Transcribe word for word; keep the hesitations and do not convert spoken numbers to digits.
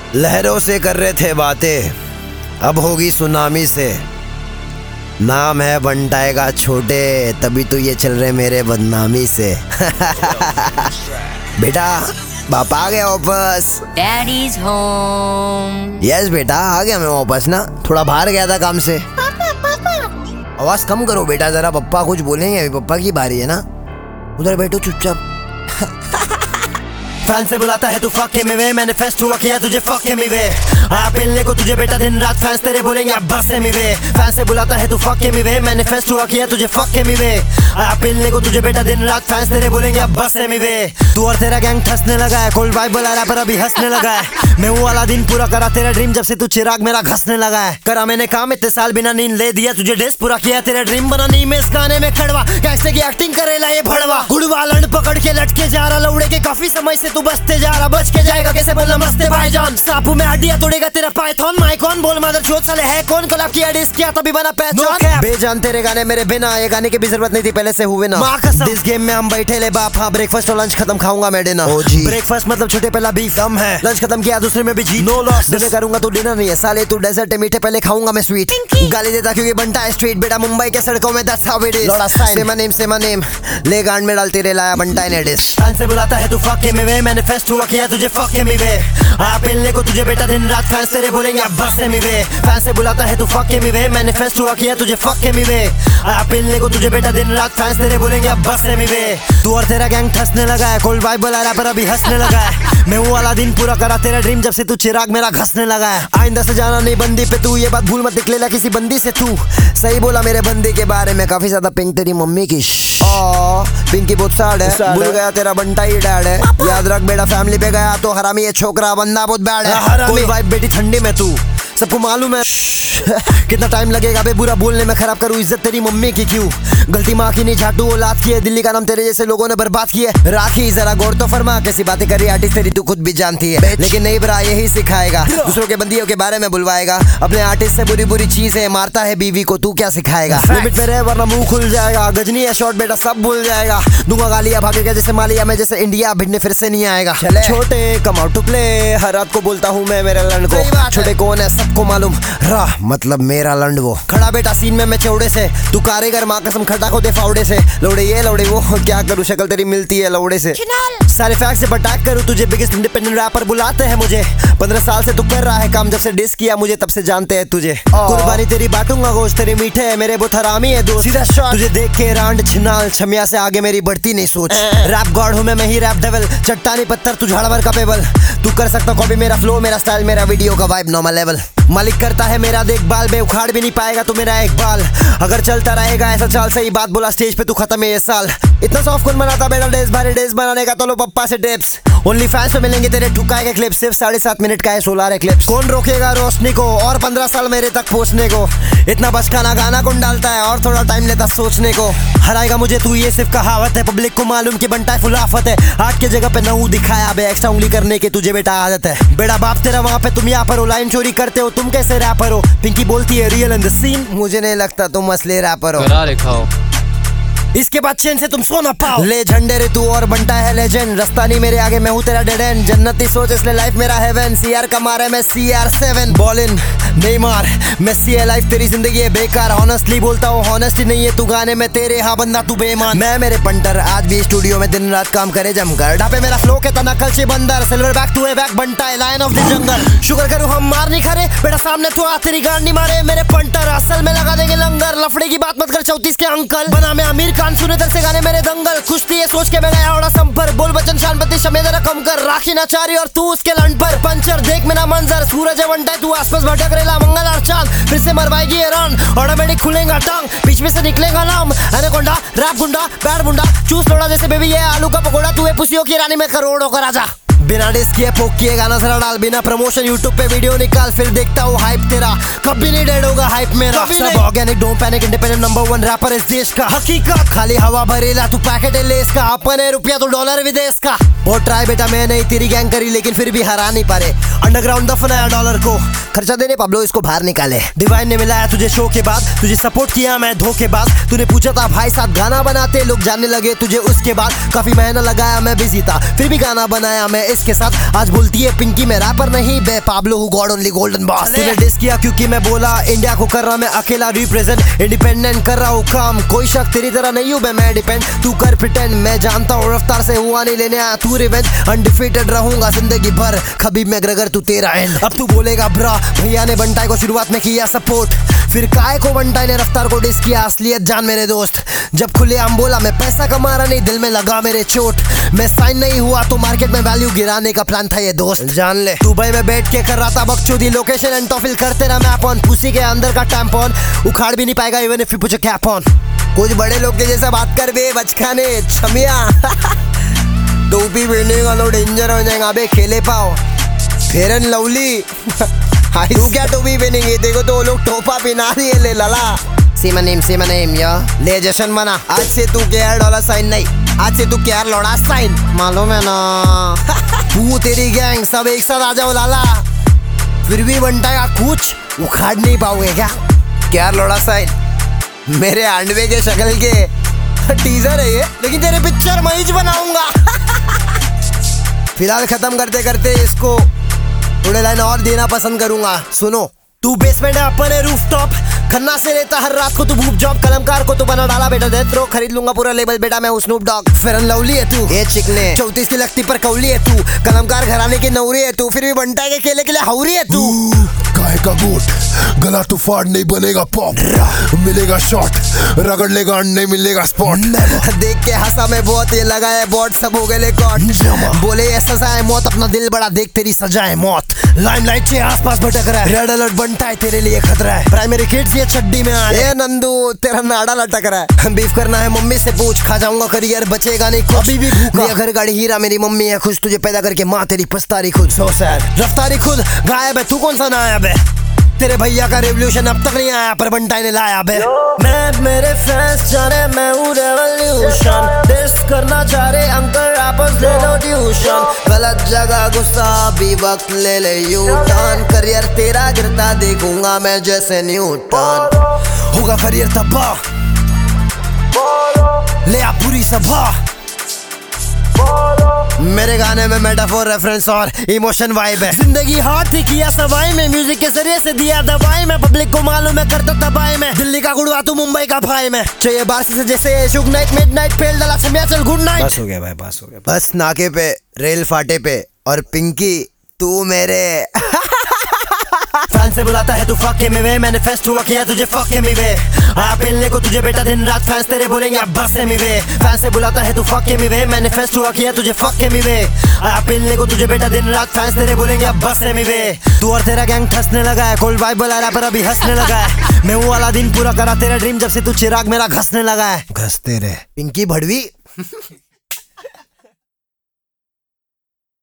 लहरों से कर रहे थे बातें, अब होगी सुनामी से। नाम है बंटाएगा छोटे, तभी तो ये चल रहे मेरे बदनामी से। बेटा पापा आ गया वापस। Daddies home. यस बेटा आ गया मैं वापस ना, थोड़ा बाहर गया था काम से। आवाज कम करो बेटा जरा, पप्पा कुछ बोलेंगे, अभी पप्पा की बारी है ना। उधर बैठो चुपचाप। फैन से बुलाता है तू फक के मिवे, मैंने फेस्ट हुआ किया तुझे फक के मिवे। आप मिलने को तुझे बेटा दिन रात फैंस तेरे बोलेंगे अब बस से मिवे। फैन से बुलाता है तू फक के मिवे, मैंने फेस्ट हुआ किया तुझे फक के मिवे। आप मिलने को तुझे बेटा दिन रात फैंस तेरे बोलेंगे अब बस से मिवे। तू और तेरा गैंग ठसने लगा है, कोल्ड वाइब बुला रहा पर अभी हंसने लगा है। मैं वो वाला दिन पूरा करा तेरा ड्रीम, जब से तू चिराग मेरा घसने लगा है। करा मैंने काम इतने साल बिना नींद ले दिया तुझे डेस पूरा किया तेरा ड्रीम बना नहीं मैं इस गाने में खड़वा। कैसे की एक्टिंग करेला ये भड़वा, गुड़वा लंड पकड़ के लटके जा रहा लौड़े के काफी समय से तू बचते जा रहा। बच के जाएगा कैसे बदला मस्ते भाईजान, सांपू में हड्डियां तोड़ेगा तेरा पाइथन। माय कौन बोल मदर चोट साले है कौन, कोलैब किया डिस किया तभी बना पहचान। बेजान तेरे गाने मेरे बिना, ये गाने की भी जरूरत नहीं थी पहले से हुए ना। इस गेम में हम बैठे ले बाप, हाँ ब्रेकफास्ट और लंच खत्म खाऊंगा मैं डिनर। ब्रेकफास्ट मतलब छोटे पहला बीफ कम है, लंच खत्म किया दूसरे में भी जी नो लॉस। डिनर करूंगा तो डिनर नहीं है साले, तू डेजर्ट है मीठे पहले खाऊंगा मैं स्वीट। गाली देता क्योंकि बनता है स्ट्रीट, बेटा मुंबई के सड़कों में that's how it is. Say my name say my name, ले गांड में डालते रे लाया बनता है डिश। फैन से बुलाता है तू फक के मिवे, मैंने फेस्ट हुआ किया तुझे फक के मिवे। आप मिलने को तुझे बेटा दिन रात फैंस तेरे बोलेंगे अब बस से मिवे। फैन से बुलाता है तू फक के मिवे, मैंने फेस्ट हुआ किया तुझे फक के मिवे। आप मिलने को तुझे बेटा दिन रात फैंस तेरे बोलेंगे अब बस से मिवे। तू और तेरा गैंग ठसने लगा है, कोल्ड वाइब बुला रहा पर अभी हंसने लगा है। मैं वो वाला दिन पूरा करा तेरा ड्रीम, जब से तू चिराग मेरा घसने लगा है। आइंदा से जाना नहीं बंदी पे तू, ये बात भूल मत निकलेला किसी बंदी से तू। सही बोला मेरे बंदी के बारे में, काफी ज्यादा पिंक तेरी मम्मी की। पिंकी बहुत सैड है, भूल गया तेरा बंटा ही डैड है। याद रख बेटा फैमिली पे गया तो हरामी ये छोकरा बंदा बहुत बैड है। कोई वाइब बेटी ठंडी में तू, सबको मालूम है कितना टाइम लगेगा बे बुरा बोलने में, खराब करूँ इज्जत तेरी मम्मी की क्यों। गलती माँ की नहीं झाटू औलाद की है, दिल्ली का नाम तेरे जैसे लोगों ने बर्बाद किया है। राखी जरा गौर तो फरमा, कैसी बातें करी आर्टिस्ट तेरी तू खुद भी जानती है। लेकिन नहीं बरा यही सिखाएगा, दूसरों के बंदियों के बारे में बुलवाएगा। अपने आर्टिस्ट से बुरी बुरी चीजें मारता है बीवी को, तू क्या सिखाएगा। लिमिट में रहे वरना मुंह खुल जाएगा, गजनी है शॉर्ट बेटा सब भूल जाएगा। दूंगा गालियां भागेगा जैसे मालिया में, जैसे इंडिया भिड़ने फिर से नहीं आएगा। छोटे कम आउट टू प्ले, हर रात को बोलता हूँ मैं मेरे लंड को। छोटे कौन है सबको मालूम, राह मतलब मेरा लंड वो। खड़ा बेटा सीन में मैं चौड़े से, तू कारीगर माँ कसम खटा को दे फावड़े से। लौड़े ये लौड़े वो, क्या करूँ शक्ल तेरी मिलती है लौड़े से। सारे फैक्ट से अटैक करूँ तुझे, बिगेस्ट इंडिपेंडेंट रैपर बुलाते हैं मुझे। पंद्रह साल से तू कर रहा है काम, जब से डिस किया मुझे तब से जानते हैं तुझे। कुर्बानी तेरी बांटूंगा गोश्त, तेरे मीठे है मेरे बहुत हरामी है दोस्त। सीधा शॉट तुझे देख के रांड छिनाल, छमिया से आगे मेरी बढ़ती नहीं सोच। रैप गॉड हूँ मैं, मैं ही रैप डेविल, चट्टानी पत्थर तू झाड़वर का पेबल। तू कर सकता कॉपी मेरा फ्लो, मेरा स्टाइल, मेरा वीडियो का वाइब नॉर्मल लेवल। मालिक करता है मेरा देखभाल, बे उखाड़ भी नहीं पाएगा तू मेरा एक बाल। अगर चलता रहेगा ऐसा चाल, सही बात बोला स्टेज पे तू खत्म है ये साल। इतना सॉफ्ट कौन बनाता बेटा डेज भारी डेज बनाने का, तो लो पप्पा से टिप्स। ओनली फैंस पे मिलेंगे तेरे ठुकाए के क्लिप्स, सिर्फ साढ़े सात मिनट का है सोलह रे क्लिप्स। कौन रोकेगा रोशनी को और पंद्रह साल मेरे तक पहुंचने को। इतना बचकाना गाना कौन डालता है और थोड़ा टाइम लेता सोचने को। हराएगा मुझे तू ये सिर्फ कहावत है, पब्लिक को मालूम कि बनता है फुल आफत है। आठ के जगह पे नौ दिखाया बे, एक्स्ट्रा उंगली करने की तुझे बेटा आदत है। बेटा बाप तेरा वहाँ पे, तुम यहाँ पर हो लाइन चोरी करते हो, तुम कैसे रैपर हो। पिंकी बोलती है रियल इन द सीन, मुझे नहीं लगता तुम असली रैपर हो। इसके बाद चैन से तुम सो ना पाओ। ले झंडे रे तू और बनता है लेजेंड, रास्ता नहीं मेरे आगे मैं हूँ तेरा डेड एंड। जन्नती सोच इसलिए लाइफ मेरा हेवन, सीआर का मारे मैं सी आर सेवन। बॉल इन नहीं मार मेसी है लाइफ, तेरी जिंदगी है बेकार। ऑनेस्टली बोलता हूँ ऑनेस्टी नहीं है तू गाने में तेरे, हाँ बंदा तू बेईमान। मैं मेरे पंटर आज भी स्टूडियो में दिन रात काम करे जमकर। ढापे मेरा फ्लो के तना कल से बंदर, silverback to a back बनता है लायन ऑफ द जंगल। शुक्र करूँ हम मार नहीं खरे बेटा, सामने तो आ तेरी गांड नहीं मारे मेरे पंटर। असल में लगा देंगे लंगर, लफड़े की बात मत कर चौतीस के अंकल। बना मैं अमीर खान सुने दर से गाने मेरे दंगल। कुश्ती है सोच के मैं गया ओड़ा संपर, बोल बचन शानपति शमे जरा कम कर। राखी नाचारी और तू उसके लंड पर पंचर, देख मेरा मंजर। सूरज है वंटा तू आसपास भटक रेला, मंगल और चांद फिर से मरवाएगी ये रन। ऑटोमेटिक खुलेगा टंग, बीच में से निकलेगा नाम। एनाकोंडा रैप गुंडा बैड मुंडा, चूस लोड़ा जैसे बेबी ये आलू का पकोड़ा। तू है पुसियों की रानी में करोड़ों का राजा। बिना डिस किए पोक किए गाना जरा डाल, बिना प्रमोशन यूट्यूब पे वीडियो निकाल, फिर देखता हूँ हाइप तेरा। कभी नहीं डेड होगा हाइप मेरा, सब organic don't panic, independent number one rapper इस देश का। हकीकत खाली हवा भरेला तू पैकेट है लेस का, अपन है रुपया तो डॉलर विदेश का। बहुत ट्राई बेटा मैं नहीं तेरी गैंग करी, लेकिन फिर भी हरा नहीं पारे। अंडरग्राउंड दफनाया डॉलर को, खर्चा देने पाब्लो इसको बाहर निकाले। डिवाइन ने मिलाया तुझे शो के बाद, तुझे सपोर्ट किया मैं धोखेबाज। तूने पूछा था भाई साथ गाना बनाते, लोग जानने लगे तुझे उसके बाद। काफी मेहनत लगाया मैं बिजी था, फिर भी गाना बनाया मैं इसके साथ। आज बोलती है पिंकी मैं रैपर नहीं बे पाब्लो हूँ गॉड ओनली गोल्डन बॉस। तूने डिस किया क्योंकि मैं बोला इंडिया को कर रहा मैं अकेला रिप्रेजेंट, इंडिपेंडेंट कर रहा हूँ काम। कोई शक तेरी तरह नहीं हूँ मैं डिपेंड, तू कर प्रिटेंड। मैं जानता हूँ रफ्तार से हुआ नहीं लेने आया तू रिवेंज। अनडिफीटेड रहूंगा जिंदगी भर, खबीब मैग्रेगर तू तेरा एंड। अब तू बोलेगा ब्रा भैया ने बंटाई को शुरुआत में किया सपोर्ट, फिर काय को बंटाई ने रफ्तार को डिस किया। असलियत जान मेरे दोस्त, जब खुलेआम बोला मैं पैसा कमा रहा नहीं, दिल में लगा मेरे चोट। मैं साइन नहीं हुआ तो मार्केट में वैल्यू गिराने का प्लान था ये दोस्त, जान ले। दुबई में बैठ के कर रहा था बकचोदी, लोकेशन एंड टॉफिल करते रहा मैप ऑन। पुसी के अंदर का टैम्पॉन उखाड़ भी नहीं पाएगा even if you put a cap on. कुछ बड़े लोग के जैसा बात कर बे बचकाने छमिया। टोपी पहनने का तो डेंजर हो जाएगा अबे, खेले पाओ फेयर एंड लवली। तू क्या टोपी पहनेंगे, देखो तो लोग टोपा पहना दिए ले लाला। See my name see my name या ले जशन मना। आज से तू केयर डॉलर साइन नहीं, आज से तू केयर लोड़ा साइन, मालूम है ना। तू तेरी गैंग सब एक साथ आ जाओ लाला, फिर भी बंटाया कुछ उखाड़ नहीं पाओगे क्या। केयर लोड़ा साइन मेरे अंडवे के शक्ल के टीजर है ये, लेकिन तेरे पिक्चर मैं ही बनाऊंगा। फिलहाल खत्म करते करते इसको थोड़े लाइन और देना पसंद करूंगा। सुनो, तू बेसमेंट है अपन है रूफटॉप, खन्ना से लेता हर रात को तू भूप जॉब। कलमकार को तू बना डाला बेटा डेथ रो, खरीद लूंगा पूरा लेबल बेटा मैं Snoop Dogg. Fair and lovely है तू ये चिकने, चौतीस की लगती पर कौली है तू। कलमकार घराने की नौरी है तू, फिर भी बंटा के केले के लिए हौरी है तू। गाय का गोट गला तू फाड़ नहीं बनेगा पॉप, मिलेगा शॉट रगड़ लेगा अंडे मिलेगा स्पॉट। देख के हंसा मैं बहुत, ये लगा है बॉट सब हो गए कॉट। बोले ये सजा है मौत, अपना दिल बड़ा देख तेरी सजा है मौत। लाइमलाइट के आसपास भटक रहा है, रेड अलर्ट बनता है तेरे लिए खतरा है। प्राइमरी किड्स ये चड्डी में आ ए नंदू तेरा नाड़ा लटक रहा है। बीफ करना है मम्मी से पूछ, खा जाऊंगा करियर बचेगा नहीं कुछ। अभी भी भूखा घर गाड़ी हीरा मेरी मम्मी है खुश, तुझे पैदा करके माँ तेरी पछतारी खुद। सो सैड रफ्तारी खुद गायब है, तू कौन सा नायब है। तेरे भैया का रेवोल्यूशन अब तक नहीं आया पर बंटाई ने लाया बे। मैं मेरे फैंस जाने मैं हूँ रेवोल्यूशन, टेस्ट करना चाह रहे अंकल आपस ले लो ट्यूशन। गलत जगह गुस्सा भी वक्त ले ले यू टर्न, करियर तेरा गिरता देखूंगा मैं जैसे न्यूटन। होगा करियर तबाह ले आ पूरी सभा। मेरे गाने में मेटाफोर रेफरेंस और इमोशन वाइब है। जिंदगी हाथ ही किया सवाई में, म्यूजिक के जरिए से दिया दवाई में। पब्लिक को मालूम है करता तबाही में, दिल्ली का गुड़वा तू मुंबई का भाई में। चाहिए बारसी से जैसे Suge Knight midnight fail डाला छमिया चल गुड नाइट। बस हो गया भाई बस हो गया। बस नाके पे रेल फाटे पे और पिंकी तू मेरे। फैन से बुलाता है तू फक के मिवे, मैनिफेस्ट हुआ किया तुझे फक के मिवे। आया पिलने को तुझे बेटा दिन रात फैंस तेरे बोलेंगे अब बस से मिवे। फैन से बुलाता है तू फक के मिवे, मैनिफेस्ट हुआ किया तुझे फक के मिवे। आया पिलने को तुझे बेटा दिन रात फैंस तेरे बोलेंगे अब बस से मिवे। तू और तेरा गैंग ठसने लगा है, कोल्ड वाइब बुला रहा पर अभी हंसने लगा है। मैं वो वाला दिन पूरा करा तेरा ड्रीम जब से तू चिराग मेरा घसने लगा है। घसते रहे पिंकी भड़वी।